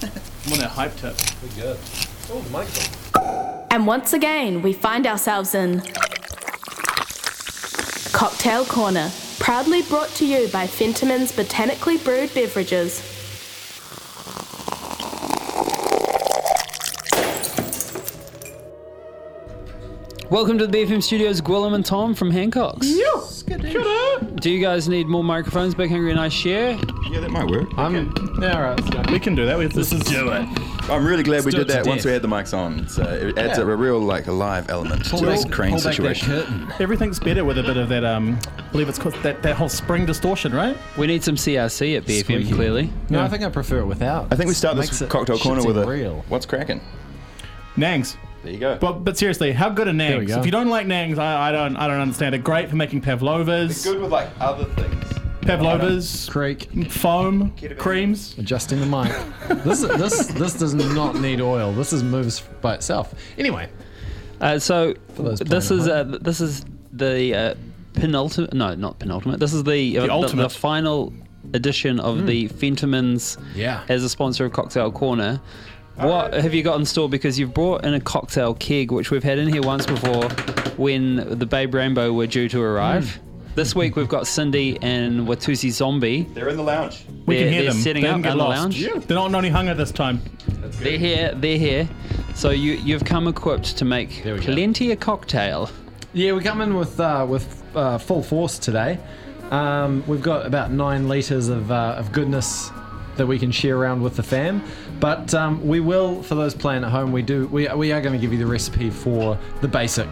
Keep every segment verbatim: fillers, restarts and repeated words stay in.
I'm on that hype tip. Pretty good. Oh, the microphone. And once again, we find ourselves in Cocktail Corner, proudly brought to you by Fentiman's Botanically Brewed Beverages. Welcome to the B F M Studios, Gwilym and Tom from Hancock's. Yes. Do you guys need more microphones? Big Hungry and I share? Yeah, that might work. I'm. Yeah, all right. Let's go. We can do that. We, this is Do it. I'm really glad we do did it to that once death. we had the mics on. It's, uh, it adds Yeah. a real, like, a live element to this crane pull back that situation. curtain. everything's better with a bit of that. Um, I believe it's called that, that whole spring distortion, right? We need some C R C at B F M, Squeaky. clearly. No, Yeah. I think I prefer it without. I think we start Makes this it cocktail corner shitty with a real. what's cracking? Nangs. There you go. But but seriously, how good are we Nangs? go. If you don't like Nangs, I, I don't I don't understand it. Great for making pavlovas, It's good with, like, other things. pavlovas, Creek. foam, Ketamine. creams. Adjusting the mic. this this this does not need oil. This is moves by itself. Anyway, Uh, so those this playing is at uh, this is the uh, penultimate. No, not penultimate. This is the uh, The the, ultimate. the final edition of the Fentimans Yeah. as a sponsor of Cocktail Corner. What have you got in store? Because you've brought in a cocktail keg, which we've had in here once before when the Babe Rainbow were due to arrive. This week we've got Cindy and Watusi Zombie. They're in the lounge. We They're- can hear they're them. setting they up didn't get in the lost. lounge. Yeah. They're not only hunger this time. They're here. They're here. So you you've come equipped to make There we go. plenty of cocktail. yeah, we come in with uh, with uh, full force today. Um, we've got about nine liters of uh, of goodness that we can share around with the fam. But um, we will, for those playing at home, we do we we are going to give you the recipe for the basic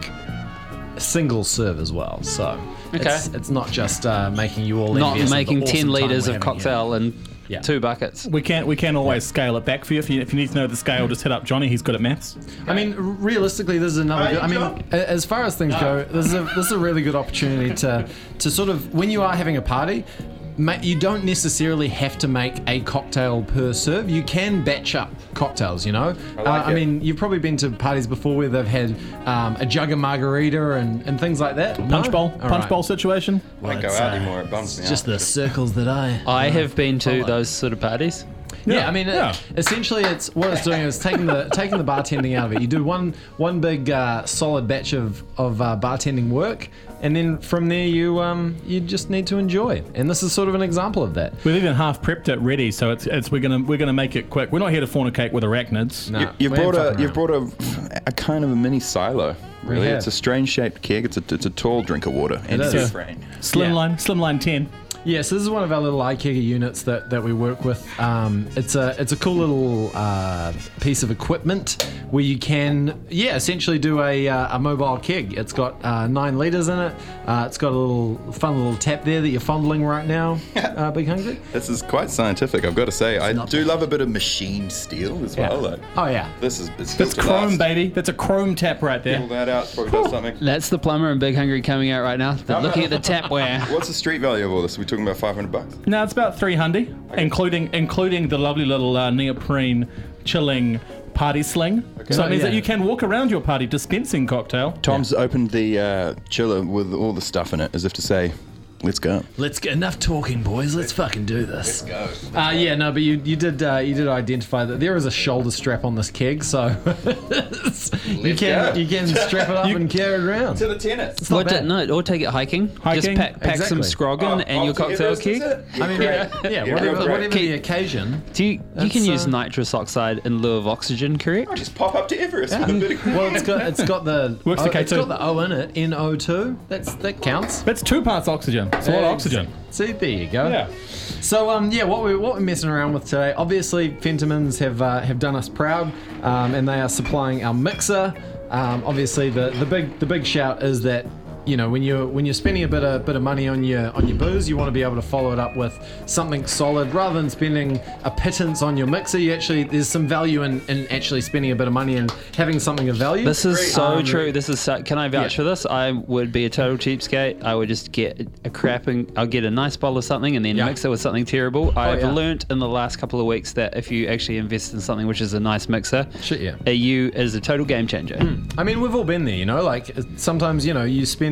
single serve as well. So it's, Okay. it's not just uh, making you all Not envious of the making awesome ten time liters we're of having here. cocktail and Yeah. two buckets. We can we can always scale it back for you. If you if you need to know the scale, just hit up Johnny. He's good at maths. I mean, r- realistically, this is another. Hey, Good, I mean, John. a- as far as things go, this is a this is a really good opportunity to to sort of when you are having a party. ma- You don't necessarily have to make a cocktail per serve. You can batch up cocktails, you know? I like uh, I it. mean, you've probably been to parties before where they've had um, a jug of margarita and, and things like that. Punch No? bowl All punch right. bowl situation. I don't go it's, out uh, anymore. It bums me Just out. the circles that I. I have been to follow. those sort of parties. Yeah, I mean, it- yeah. essentially, it's what it's doing is taking the taking the bartending out of it. You do one one big uh, solid batch of of uh, bartending work, and then from there you um you just need to enjoy. And this is sort of an example of that. We've even half prepped it ready, so it's it's we're gonna we're gonna make it quick. We're not here to fornicate with arachnids. Nah, You, you've we ain't brought a fucking you've around. brought a, a kind of a mini silo. Really, have. it's a strange shaped keg. It's a it's a tall drink of water. And is. it's frame. Slimline Slimline ten. Yeah, so this is one of our little iKegger units that, that we work with. Um, it's a it's a cool little uh, piece of equipment where you can, yeah, essentially do a, uh, a mobile keg. It's got uh, nine liters in it. Uh, it's got a little fun little tap there that you're fondling right now, uh, Big Hungry. This is quite scientific, I've got to say. I not do love a bit of machined steel as well. Like, Oh yeah. this is it's That's built to chrome, last. baby. That's a chrome tap right Pull there. that out, probably does something. That's the plumber and Big Hungry coming out right now. They're looking at the tapware. What's the street value of all this? Are we talking about five hundred bucks? No, it's about three hundred, including including the lovely little uh, neoprene chilling party sling. So Oh, it means yeah. that you can walk around your party dispensing cocktail. Tom's opened the uh, chiller with all the stuff in it, as if to say, let's go. Let's get enough talking, boys. Let's fucking do this. Go. Uh, yeah, no, but you you did uh, you did identify that there is a shoulder strap on this keg, so you can go. you can strap it up and carry it around. To the tennis. It's not Or, ta- bad. no, or take it hiking. Just Hiking? pack, pack some Exactly. scroggin and your cocktail keg. I mean, yeah, yeah, Yeah, whatever, real great. whatever the Keep- occasion. Do you, you That's, can use uh, nitrous oxide in lieu of oxygen, correct? Just pop up to Everest with a bit of Well, it's got it's got the Works oh, the K it's two. got the O in it, N O two. That's that counts. That's two parts oxygen. It's a lot of oxygen. See, there you go. Yeah. So um yeah, what we what we're messing around with today. Obviously, Fentimans have uh, have done us proud, um, and they are supplying our mixer. Um, obviously, the the big the big shout is that. You know, when you're when you're spending a bit of bit of money on your on your booze, you want to be able to follow it up with something solid rather than spending a pittance on your mixer. You actually there's some value in, in actually spending a bit of money and having something of value. This is so Um, true. This is so, can I vouch yeah. for this? I would be a total cheapskate. I would just get a crap and I'll get a nice bottle of something and then Yeah. mix it with something terrible. I've yeah. learnt in the last couple of weeks that if you actually invest in something which is a nice mixer, Shit, yeah. uh, you is a total game changer. I mean, we've all been there, you know. Like sometimes, you know, you spend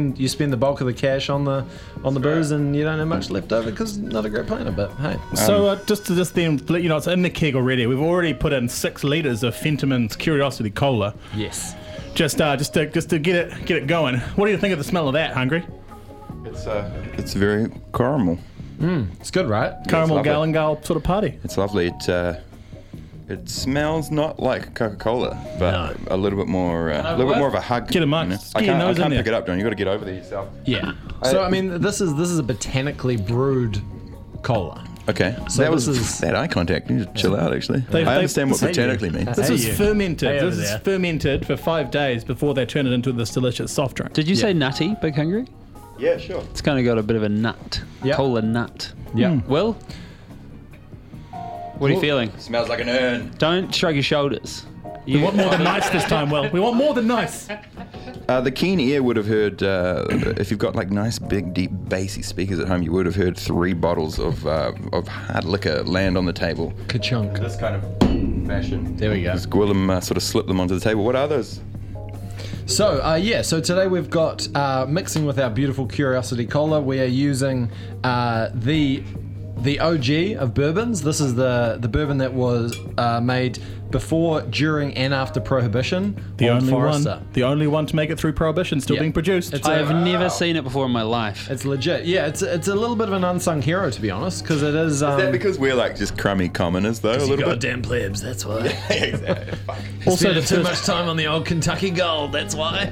spend you spend the bulk of the cash on the on the booze, and you don't have much left over because not a great planner. But hey, So uh, just to just then let you know, it's in the keg already. We've already put in six litres of Fentiman's Curiosity Cola. yes. Just uh, just to just to get it get it going. What do you think of the smell of that, Hungry? It's uh, it's very caramel. It's good, right? Caramel lovely. Galangal sort of party. It's lovely. It uh, it smells not like Coca-Cola, but a little bit more, uh, a little bit more of a hug. Get amongst. I Get your can't, I nose in can't there. pick it up, John. You got to get over there yourself. Yeah. So I mean, this is this is a botanically brewed cola. Okay. So that was this is- that eye contact. You need to chill out. Actually, They- I they- understand what Hey, botanically you. means. This Hey, is you. fermented. Hey, this over is there. fermented for five days before they turn it into this delicious soft drink. Did you say Yeah. nutty, Big Hungry? Yeah, sure. It's kind of got a bit of a nut. Yeah. Cola nut. Yeah. Will? What are you feeling? Smells like an urn. Don't shrug your shoulders. We You, want more than nice this time, Will. We want more than nice. Uh, the keen ear would have heard, uh, if you've got like nice, big, deep, bassy speakers at home, you would have heard three bottles of uh, of hard liquor land on the table. Ka-chunk. This kind of fashion. There we go. Just Gwillem uh, sort of slipped them onto the table. What are those? So, uh, yeah, so today we've got, uh, mixing with our beautiful Curiosity Cola, we are using uh, the the O G of bourbons. This is the, the bourbon that was uh, made before, during, and after Prohibition. The Old only Forester. one, the only one to make it through Prohibition, still Yeah. being produced. It's I a- have never seen it before in my life. It's legit. Yeah, it's it's a little bit of an unsung hero, to be honest, because it is. Um, Is that because we're like just crummy commoners, though, a little bit? goddamn plebs, that's why. Exactly. Fuck. also, the too first, much time on the old Kentucky Gold, that's why.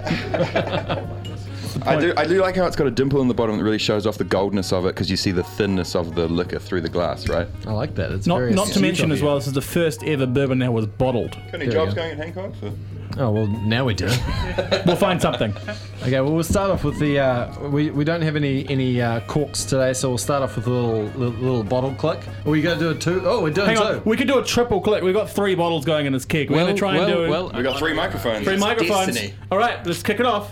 I do, I do like how it's got a dimple in the bottom that really shows off the goldness of it because you see the thinness of the liquor through the glass, right? I like that. It's not very not to astute mention of as you. well, this is the first ever bourbon that was bottled. Got any There we jobs go. going at Hancock's? Or? Oh, well, now we do. We'll find something. Okay, well, we'll start off with the. Uh, we, we don't have any any uh, corks today, so we'll start off with a little little, little bottle click. Are we going to do a two? Oh, we're doing Hang two. on, we could do a triple click. We've got three bottles going in this keg. We're Well, going to try and well, do well, We got three microphones. three It's microphones. Destiny. All right, let's kick it off.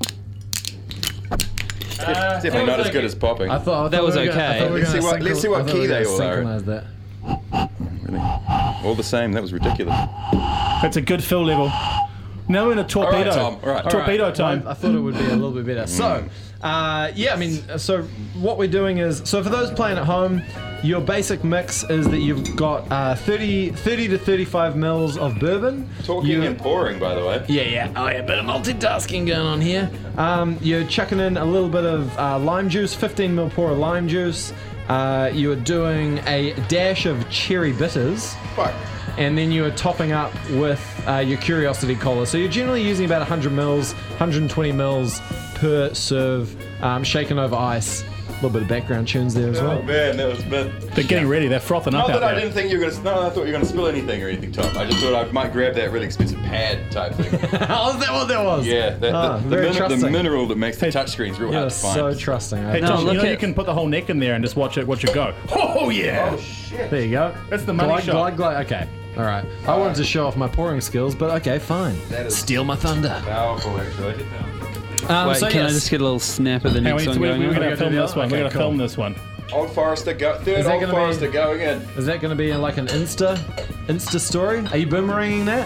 It's definitely not as good as popping. I thought I That thought was we were gonna- I okay. thought we were Let's see gonna what- let's see synchro- what I thought key we were they gonna all are. synchronize that. Really. All the same. That was ridiculous. That's a good fill level. Now we're in a torpedo. All right, Tom. All right. Torpedo All right, time. I, I thought it would be a little bit better. So, uh, yeah, I mean, so what we're doing is, so for those playing at home, your basic mix is that you've got uh, thirty, thirty to thirty-five mils of bourbon. Talking You- and pouring, by the way. Yeah, yeah. Oh, yeah, bit of multitasking going on here. Um, you're chucking in a little bit of uh, lime juice, fifteen mil pour of lime juice. Uh, you're doing a dash of cherry bitters. Fuck. And then you are topping up with uh, your Curiosity Cola. So you're generally using about one hundred mils, one hundred twenty mils per serve, um, shaken over ice. A little bit of background tunes there as Oh well. man, that was bad. They're getting ready. They're frothing Not up out that I there. didn't think you were gonna. No, I thought you were gonna spill anything or anything, Tom. I just thought I might grab that really expensive pad type thing. Oh, is that what that was? Yeah, that, Ah, the, the, very min- the trusting. mineral that makes the Hey, touchscreens real You're hard to find. so trusting. Hey, I- Tom, look you know at- you can put the whole neck in there and just watch it, watch it go. Oh yeah! There you go. That's the money glide, shot. glide, glide. Okay. All right. I wanted to show off my pouring skills, but okay, fine. That is Steal my thunder. powerful, actually. Um, Wait, so can I yes. just get a little snap of the Hey, we, next we, one we, going we're on? going Okay, to film do this that? one. We're Okay, going to cool. film this one. Old Forester, go, third Is that Old gonna be- Forester going in. Is that going to be like an Insta, Insta story? Are you boomeranging that?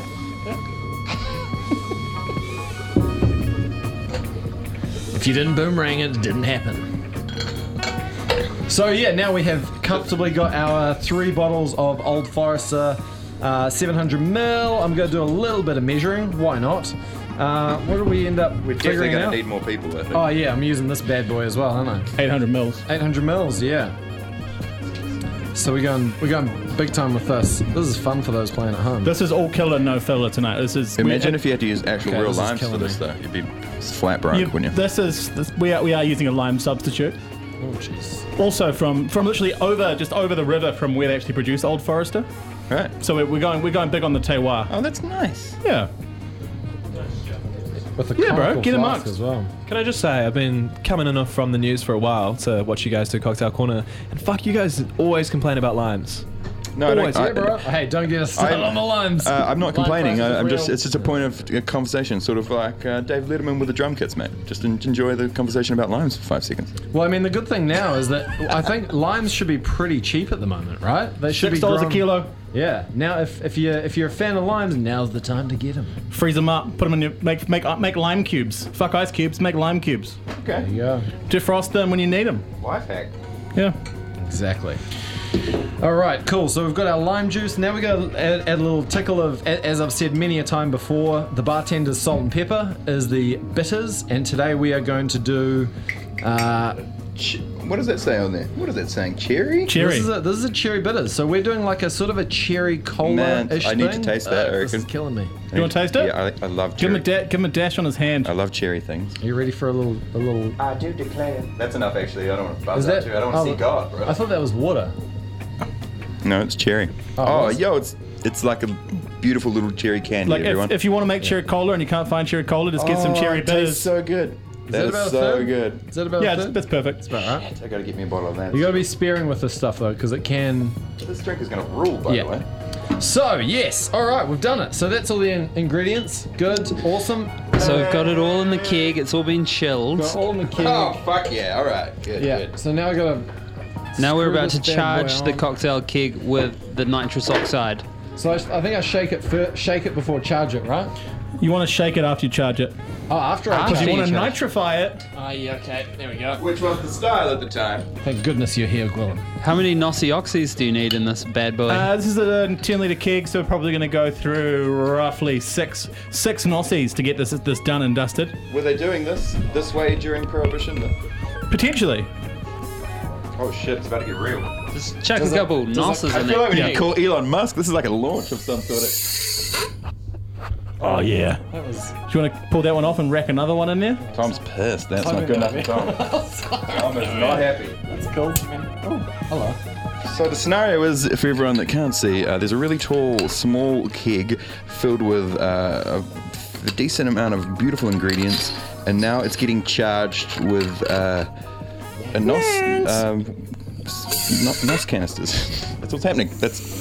If you didn't boomerang it, it didn't happen. So yeah, now we have comfortably got our three bottles of Old Forester, uh, seven hundred mil. I'm going to do a little bit of measuring. Why not? Uh, what do we end up We're definitely figuring going out? to need more people, I think. Oh yeah, I'm using this bad boy as well, aren't I? eight hundred mils. eight hundred mils, yeah. So we're going, we're going big time with this. This is fun for those playing at home. This is all killer, no filler tonight. This is. Imagine we, if you had to use actual Okay, real this is limes for killing this, me. though. You'd be flat broke, you, wouldn't you? This is. This, we are we are using a lime substitute. Oh jeez. Also from from literally over just over the river from where they actually produce Old Forester. Right. So we're, we're going we're going big on the terroir. Oh, that's nice. Yeah. With a Yeah, bro, conical get 'em flask up. as well. Can I just say, I've been coming enough from the news for a while to watch you guys do Cocktail Corner, and fuck, you guys always complain about limes. No, I Always, don't. yeah, I, Bro, hey, don't get us started I- on the limes. Uh, I'm not Lime complaining. prices I, I'm are just. real. It's just a point of uh, conversation, sort of like uh, Dave Letterman with the drum kits, mate. Just en- enjoy the conversation about limes for five seconds. Well, I mean, the good thing now is that I think limes should be pretty cheap at the moment, right? They should Six be dollars a grown- kilo. Yeah. Now, if if you if you're a fan of limes, now's the time to get them. Freeze them up. Put them in your make make uh, make lime cubes. Fuck ice cubes. Make lime cubes. Okay. There you go. Defrost them when you need them. Life hack. Yeah. Exactly. All right, cool. So we've got our lime juice. Now we got to add, add a little tickle of, a- as I've said many a time before, the bartender's salt and pepper is the bitters, and today we are going to do. Uh, Ch- what does that say on there? What is that saying? Cherry? Cherry. This is a, this is a cherry bitters. So we're doing like a sort of a cherry cola-ish Man, I need to thing. taste that, I This is reckon. killing me. You want to taste it? Yeah, I, I love Give him cherry. a da- give him a dash on his hand. I love cherry things. Are you ready for a little a little? I do declare. That's enough, actually. I don't want to buzz Is that? out too. I don't want to oh, see God, bro. I thought that was water. No, it's cherry. Oh, Oh, what is- yo, it's it's like a beautiful little cherry candy, Like everyone. if, if you want to make cherry cola and you can't find cherry cola, just get some Oh, cherry it bitters. tastes so good. Is that is about a so third? good. Is that about yeah, a it's, third? that's perfect. All right. I gotta get me a bottle of that. You got to be sparing with this stuff though, because it can. This drink is gonna rule, by Yeah. the way. So yes, all right, we've done it. So that's all the in- ingredients. Good, awesome. So we've got it all in the keg. It's all been chilled. Got all in the keg. Oh, fuck yeah. All right. Good, yeah. good. So now we got to. Now we're about to this bad boy charge the on. cocktail keg with the nitrous oxide. So I, I think I shake it first, shake it before charge it, right? You want to shake it after you charge it. Oh, after I After If charge you it. want to charge. nitrify it, Oh yeah, okay. There we go. Which was the style at the time? Thank goodness you're here, Gwillem. How many Nossi Oxys do you need in this bad boy? uh, this is a ten litre keg, so we're probably going to go through roughly six six Nossies to get this this done and dusted. Were they doing this this way during Prohibition? Potentially. Oh shit, it's about to get real. Just chuck a does it- couple does it- Nosses I in feel like we there. need to call Elon Musk. This is like a launch of some sort of. Oh yeah. That was. Do you want to pull that one off and rack another one in there? Tom's pissed. That's Tom not good enough ain't for Tom. Tom is not happy. That's cool. Oh, hello. So the scenario is, for everyone that can't see, uh, there's a really tall, small keg filled with uh, a, a decent amount of beautiful ingredients, and now it's getting charged with uh, a N O S, um, s- N O S canisters. That's what's happening. That's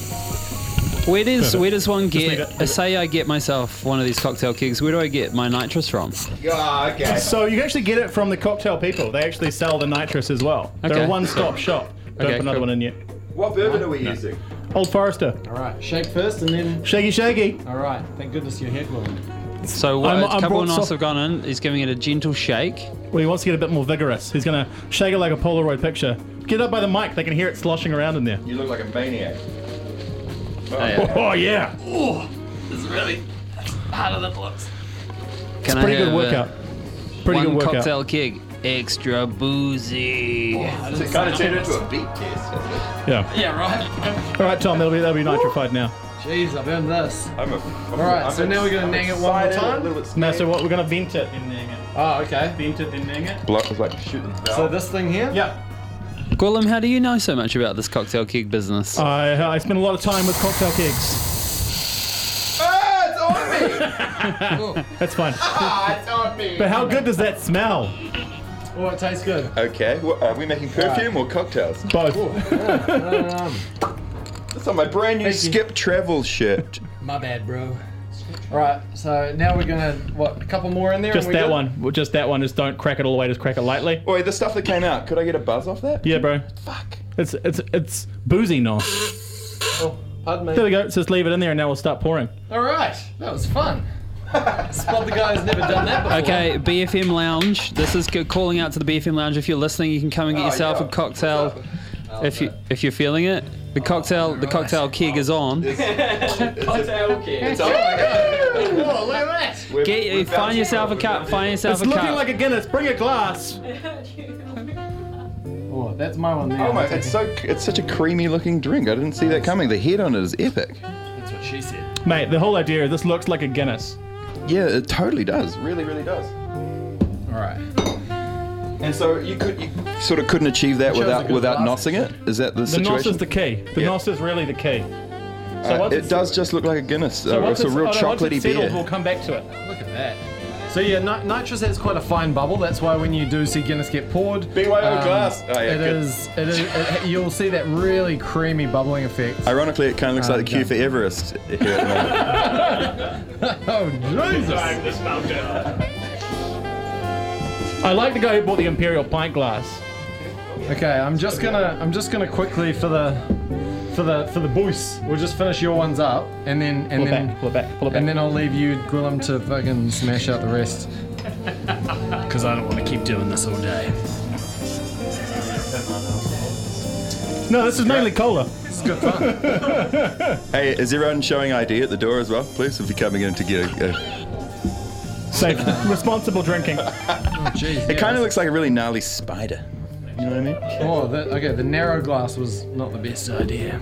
Where does where does one leave get? it. Uh, say I get myself one of these cocktail kegs. Where do I get my nitrous from? oh, okay. So you can actually get it from the cocktail people. They actually sell the nitrous as well. They're Okay. a one-stop shop. Don't Okay, put another cool. one in yet. What bourbon are we using? Old Forester. All right, shake first and then. Shaky shaky. All right. Thank goodness you're here, Gwillem. So what, I'm- a I'm couple of brought Nos soft- have gone in. He's giving it a gentle shake. Well, he wants to get a bit more vigorous. He's going to shake it like a Polaroid picture. Get up by the mic. They can hear it sloshing around in there. You look like a maniac. Oh, yeah. Oh, yeah. Can Pretty I good have, workout. Uh, Pretty one good workout. cocktail keg, extra boozy. It kind of turned into a beat test. Yeah. Yeah, right. All right, Tom. That'll be that'll be nitrified now. Jeez, I've earned this. I'm a. All right, so now we're gonna nang it one more excited, time? A little bit No, scared. so what? We're going to vent it and nang it. Oh, okay. Vent it and nang it. Block was like shooting the So this thing here. Yeah. Gwillem, how do you know so much about this cocktail keg business? I I spend a lot of time with cocktail kegs. Ah, it's on me! That's fine. Ah, it's on me! But how good does that smell? Oh, it tastes good. Okay, well, are we making perfume or cocktails? Both. Um, It's on my brand new Thank you. Skip Travel shirt. my bad, bro. All right, so now we're gonna what? A couple more in there. Just and we're that good? one. Well, Just that one. Just don't crack it all the way. Just crack it lightly. Wait, the stuff that came out, could I get a buzz off that? Yeah, bro. Fuck. It's it's it's boozy nos. Oh, pardon me. There we go. So just leave it in there, and now we'll start pouring. All right, that was fun. Spot the guy who's never done that before. Okay, B F M Lounge. This is c- calling out to the B F M Lounge. If you're listening, you can come and get Oh, yourself yeah. a cocktail. If you if you're feeling it, the cocktail the cocktail keg is on. Cocktail kid. It's on. Whoa, look at that. We're- Get we're you find bouncing yourself a forward cup. bit. Find yourself It's a looking cup. like a Guinness. Bring a glass. Oh, that's my one there. Oh my! I'll take It's it. so it's such a creamy looking drink. I didn't see that coming. The head on it is epic. That's what she said. Mate, the whole idea is this looks like a Guinness. Yeah, it totally does. Really, really does. All right. And so you could you sort of couldn't achieve that Chose a without good without glass. nossing it. Is that the, The situation? nos is the key. The Yeah. nos is really the key. So Uh, once it it's- does just look like a Guinness. So uh, once it's a real oh, no, once chocolatey it's settled, beer. we'll come back to it. Look at that. So yeah, ni- nitrous has quite a fine bubble. That's why when you do see Guinness get poured, B Y O glass. Oh, yeah, it good. is. It is. It, you'll see that really creamy bubbling effect. Ironically, it kind of looks Ah, like the queue okay. for Everest here at the moment. Oh Jesus! This mountain. I like the guy who bought the Imperial pint glass. Okay, I'm just gonna. I'm just gonna quickly for the for the for the boost, we'll just finish your ones up, and then and Pull it then back, pull it back, pull it back. and then I'll leave you, Gwillem, to fucking smash out the rest. Because I don't want to keep doing this all day. No, this is mainly cola. It's good fun. Hey, is everyone showing I D at the door as well, please? If you're coming in to get a, a Safe, responsible drinking. Oh, jeez. it kind of looks like a really gnarly spider. You know what I mean? Oh, that, okay. The narrow glass was not the best idea.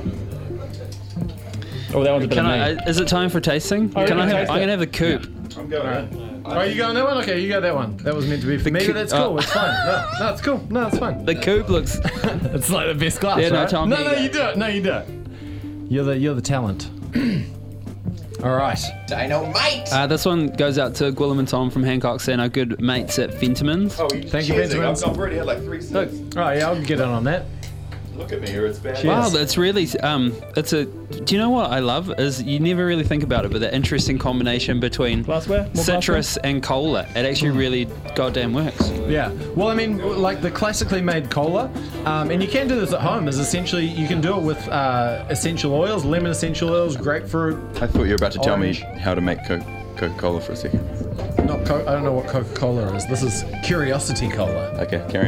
Oh, that one's a bit Can of I? me. Uh, is it time for tasting? Oh, Can yeah, I have? taste I'm it. gonna have a coupe. I'm going. Oh, you going that one? Okay, you go that one. That was meant to be for me, coo- but that's cool. oh. It's fine. No, no, it's cool. No, it's fine. The coupe looks. It's like the best glass, Yeah, no, right? Tom, no, here no, you you go. do it. No, you do it. You're the you're the talent. All right. Dynamite! Uh, this one goes out to Gwillem and Tom from Hancock's and our good mates at Fentimans. Oh, Thank you, cheers, Benjamin. I've, I've already had like three sips. All right, yeah, I'll get in on that. Look at me here, it's bad. Wow, Cheers. that's really um. It's a. Do you know what I love is you never really think about it, but the interesting combination between Glassware? More citrus and cola, it actually really goddamn works. Yeah. Well, I mean, like the classically made cola, um, and you can do this at home. Is essentially you can do it with uh, essential oils, lemon essential oils, grapefruit. I thought you were about to tell Orange. me how to make Co- Coca-Cola for a second. Not co- I don't know what Coca-Cola is. This is Curiosity Cola. Okay, carry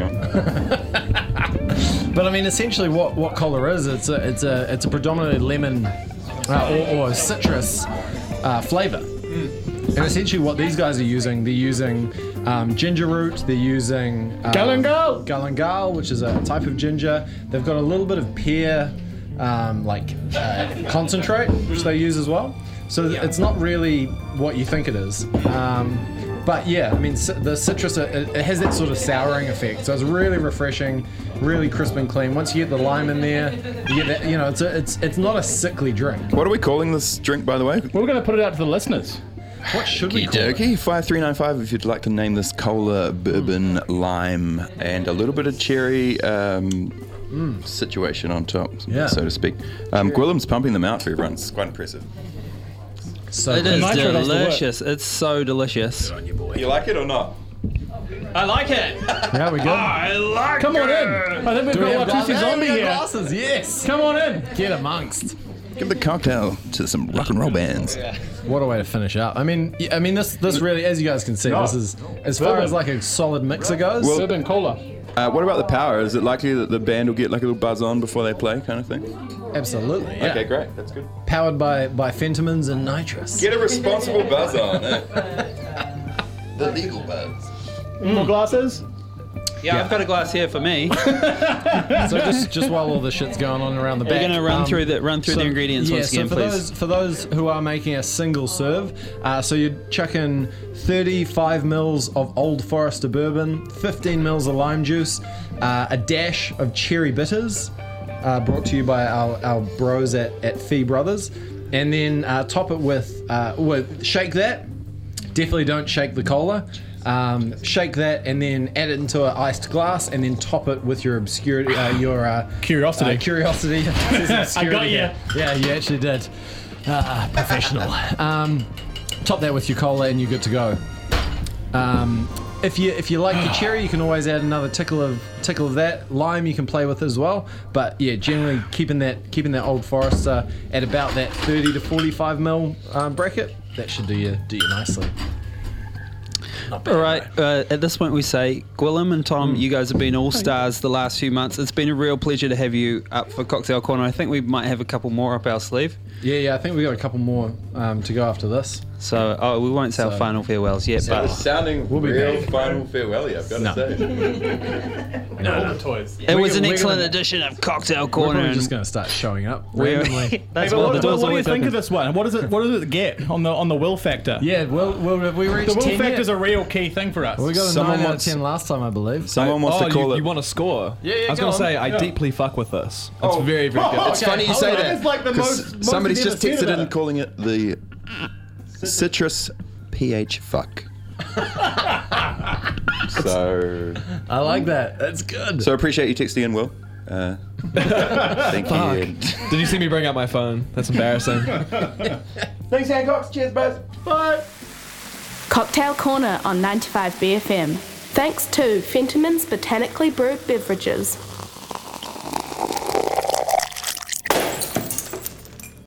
on. But I mean, essentially, what, what cola is? It's a it's a it's a predominantly lemon uh, or, or citrus uh, flavor. And essentially, what these guys are using, they're using um, ginger root. They're using um, Galangal. galangal, which is a type of ginger. They've got a little bit of pear, um, like uh, concentrate, which they use as well. So it's not really what you think it is. Um, But yeah, I mean, ci- the citrus, it, it has that sort of souring effect. So it's really refreshing, really crisp and clean. Once you get the lime in there, you get that, you know, it's a, it's it's not a sickly drink. What are we calling this drink, by the way? We're going to put it out to the listeners. What should we call it? Okey-dokey, five three nine five if you'd like to name this cola, bourbon, lime, and a little bit of cherry um, situation on top, Yeah. so to speak. Um, Gwillem's pumping them out for everyone. It's quite impressive. So It is nitro does the work. delicious. It's so delicious. You like it or not? I like it. Yeah, we go. like Come on in. I think we've got Watusi Zombie here. Glasses, yes. Come on in. Get amongst. Give the cocktail to some rock and roll bands. What a way to finish out. I mean, y- I mean, this this really, as you guys can see, No. this is as far as like a solid mixer goes. Well- Bourbon cola. Uh, what about the power? Is it likely that the band will get like a little buzz on before they play, kind of thing? absolutely. Yeah. Okay, great. That's good. Powered by by Fentimans and nitrous. Get a responsible buzz on. Eh? The legal buzz. More glasses? Yeah, I've got a glass here for me. So just just while all the shit's going on around the back, We're gonna run um, through the run through so- the ingredients yeah, once so again, for please. those for those who are making a single serve, uh, so you're chucking thirty-five mils of Old Forester bourbon, fifteen mils of lime juice, uh, a dash of cherry bitters, uh, brought to you by our, our bros at at Fee Brothers, and then uh, top it with uh, with shake that. Definitely don't shake the cola. Um, shake that and then add it into an iced glass and then top it with your obscurity, uh, your uh, Curiosity. uh, curiosity. I got you. Yeah, you actually did. Uh, professional. Um, top that with your cola and you're good to go. Um, if you if you like the cherry, you can always add another tickle of tickle of that. Lime you can play with as well. But yeah, generally keeping that keeping that Old Forester at about that thirty to forty-five mil um, bracket. That should do you do you nicely. All right. Uh, at this point, we say, Gwillem and Tom, you guys have been all stars the last few months. It's been a real pleasure to have you up for Cocktail Corner. I think we might have a couple more up our sleeve. Yeah, yeah. I think we got a couple more um, to go after this. So, oh, we won't say our So- final farewells yet, That was but sounding We'll be real back. final farewell-y, I've got to No. say. All the toys. it was We're an gonna- excellent we're gonna- edition of Cocktail We're Corner. probably and just going to start showing up we're- randomly. That's Hey, but what what, the what, doors what do you always think open. of this one? What does it? What does it get on the on the will factor? Yeah, well, well we reached The will ten factor yet? is a real key thing for us. We got a Someone nine out of wants- ten last time, I believe. Someone wants oh, to call you, it... you want to score? Yeah, yeah, I was go going to on. say, I Yeah. deeply fuck with this. It's Oh. very, very good. Oh, It's okay, funny you hold say on, that. it's like the 'cause most- most somebody's you've just ever said texted in about it. calling it the citrus pH fuck. so, I like that. That's good. so appreciate you texting in, Will. Uh, thank you. Did you see me bring out my phone? That's embarrassing. Thanks, Hancocks. Cheers, buzz. Bye. Cocktail Corner on ninety-five B F M. Thanks to Fentimans Botanically Brewed Beverages.